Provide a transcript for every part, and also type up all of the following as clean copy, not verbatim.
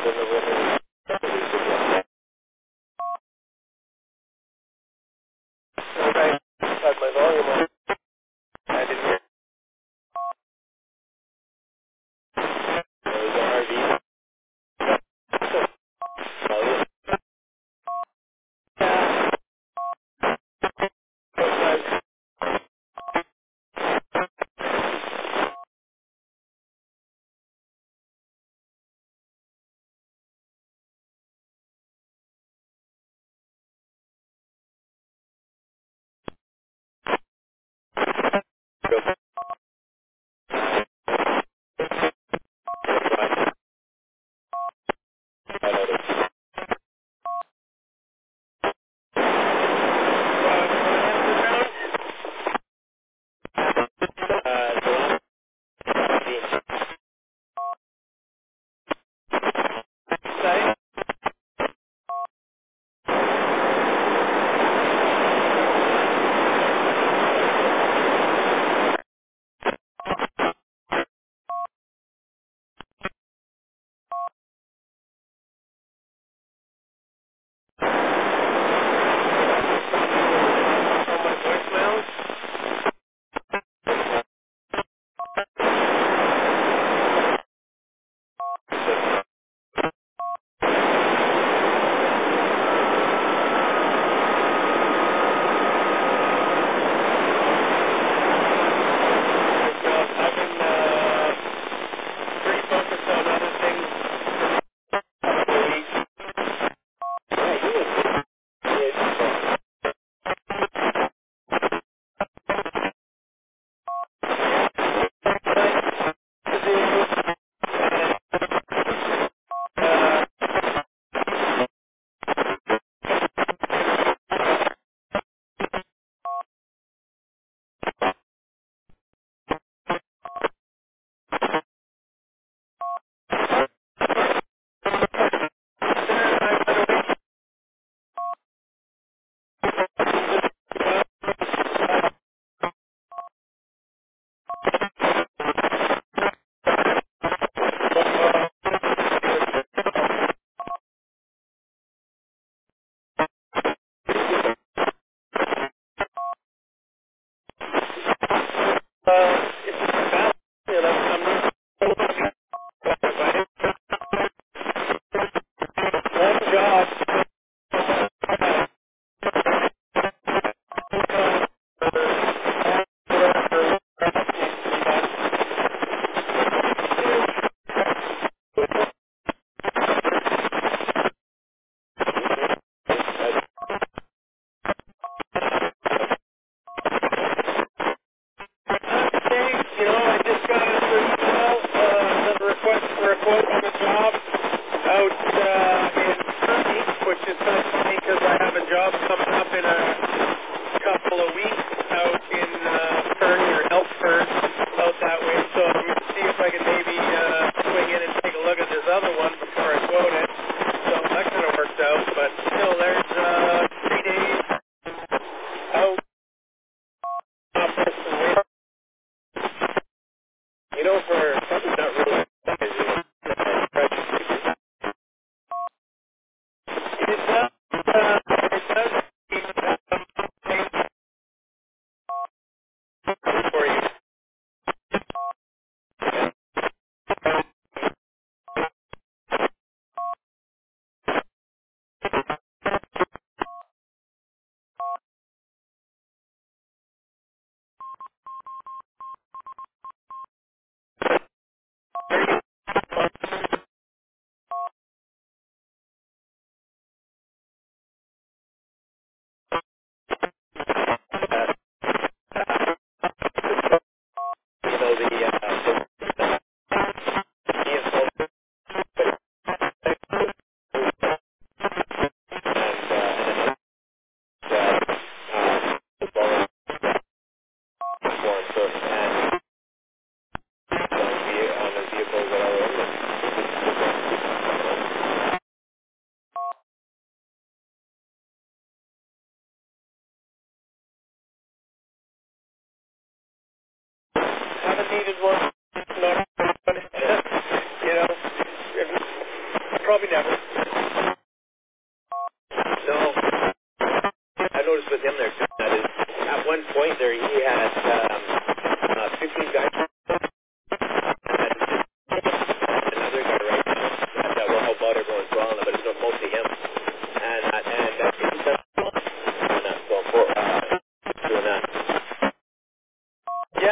Okay. Had my volume on. I didn't hear. There was an RV. I've been pretty focused on other things for a week. One job. I just got an email, another request for a quote on a job out in Kearney, which is kind of funny because I have a job coming up in a couple of weeks out in Kearney or Elkford, out that way. So I'm going to see if I can maybe swing in and take a look at this other one before I quote it. So that kind of worked out, but still, there's 3 days out office and wait. For something not really for you. Haven't needed one, not you know,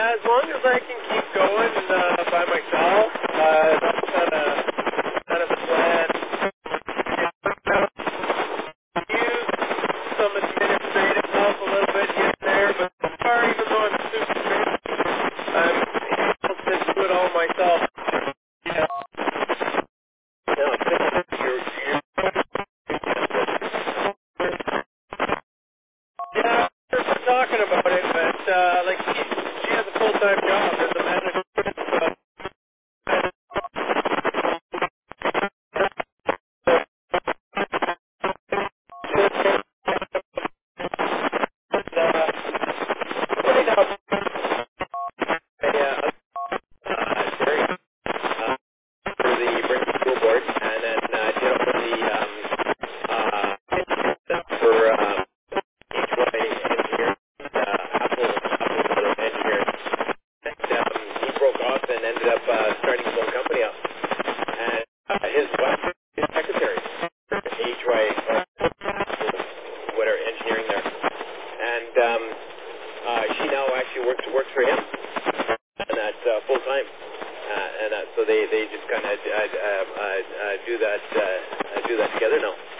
As long as I can keep going by myself, that's kind of the plan. Use some administrative help a little bit here and there, but so far, even though I'm super busy, I'm able to do it all myself. Yeah. No, yeah, we're talking about it, but like she has a full-time job as a manager. Right now, yeah, Jerry, for the Brigham School Board, and then did all the for HY engineering, Apple engineering. And he broke off and ended up starting his own company up. And his wife is secretary, HY, whatever, engineering there. And she now actually works for him, and that's full time. And so they just kind of do that together now.